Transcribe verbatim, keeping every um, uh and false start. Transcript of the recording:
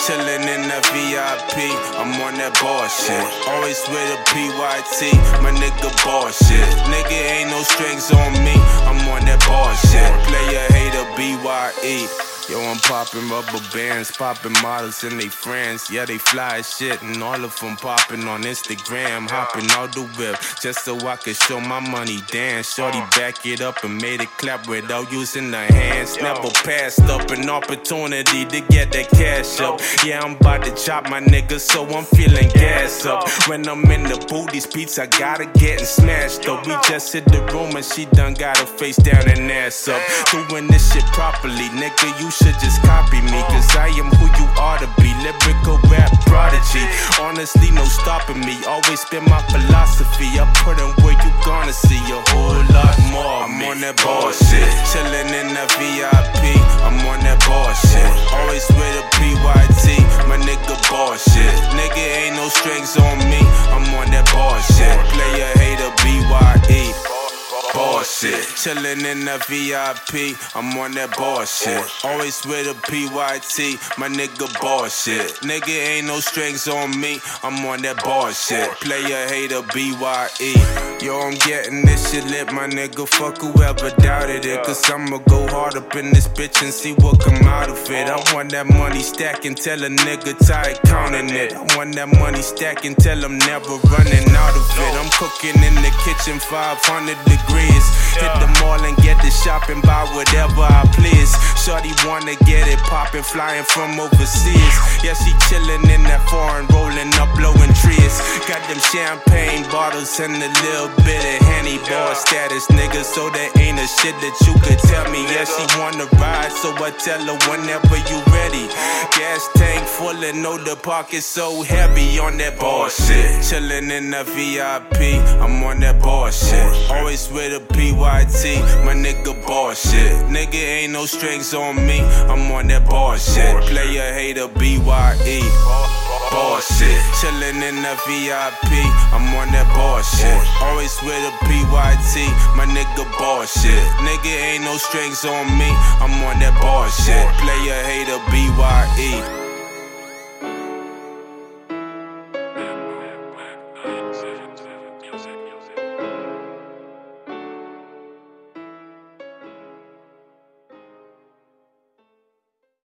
chillin' in the V I P, I'm on that bullshit. Always with a P Y T, my nigga bullshit. Nigga ain't no strings on me, I'm on that bullshit. Player hater B Y E. Yo, I'm poppin' rubber bands, poppin' models and they friends. Yeah, they fly as shit, and all of them poppin' on Instagram. Hoppin' out the whip, just so I could show my money dance. Shorty back it up and made it clap without using her hands. Never passed up an opportunity to get that cash up. Yeah, I'm about to chop my niggas, so I'm feeling gas up. When I'm in the booth, these beats I gotta gettin' smashed up. We just hit the room and she done got her face down and ass up. Doing this shit properly, nigga, you should just copy me, cause I am who you ought to be. Lyrical rap prodigy, honestly no stopping me. Always been my philosophy, I put in where you gonna see a whole lot more. I'm on that bullshit, chillin' in the V I P, I'm on that bullshit. Always with a P Y T, my nigga bullshit. Nigga ain't no strings on me, I'm on that bullshit. Player hater B Y E. Bullshit, chillin' in the V I P, I'm on that bullshit. Always with a P Y T, my nigga bullshit. Nigga ain't no strings on me, I'm on that bullshit. Player hater B Y E. Yo, I'm getting this shit lit, my nigga. Fuck whoever doubted it, cause I'ma go hard up in this bitch and see what come out of it. I want that money stacking till a nigga tired counting it. I want that money stacking till I'm never running out of it. I'm cooking in the kitchen five hundred degrees. Hit the mall and get the shopping, buy whatever I please. Shorty wanna get it poppin', flying from overseas. Yeah, she chillin' in that foreign, rollin' up, blowin' trees. Got them champagne bottles and a little bit of Henny. Boy status, nigga, so there ain't a shit that you could tell me. Yeah, she wanna ride, so I tell her whenever you ready. Gas tank full and know the pocket so heavy on that bullshit. Chillin' in the V I P, I'm on that bullshit. Always with a P Y T, my nigga bullshit. Nigga ain't no strings on me, I'm on that bullshit. Player hater B Y E. Bullshit, chillin' in the V I P, I'm on that bullshit. Always with a P Y T, my nigga bullshit. Nigga ain't no strings on me, I'm on that bullshit. Player hater B Y E.